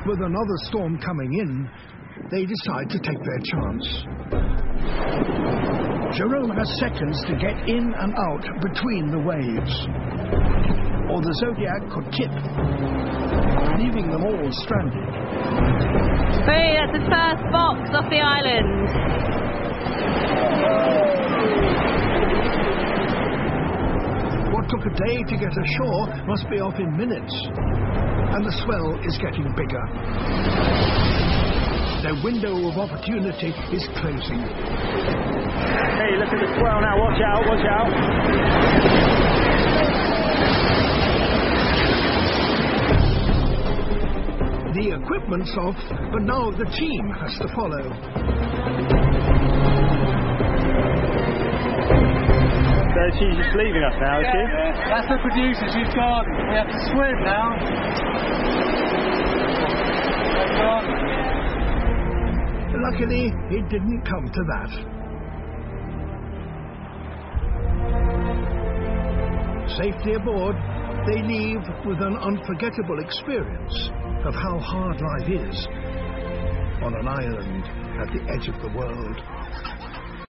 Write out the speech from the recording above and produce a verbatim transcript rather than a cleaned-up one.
With another storm coming in, they decide to take their chance. Jerome has seconds to get in and out between the waves, or the Zodiac could tip, leaving them all stranded. Hey, that's the first box off the island. What took a day to get ashore must be off in minutes, and the swell is getting bigger. Their window of opportunity is closing. Hey, look at the swell now. Watch out, watch out. The equipment's off, but now the team has to follow. So she's just leaving us now, is yeah, she? Yeah. That's the producer, she's gone. We have to swim now. They're gone. Luckily, it didn't come to that. Safely aboard, they leave with an unforgettable experience of how hard life is on an island at the edge of the world.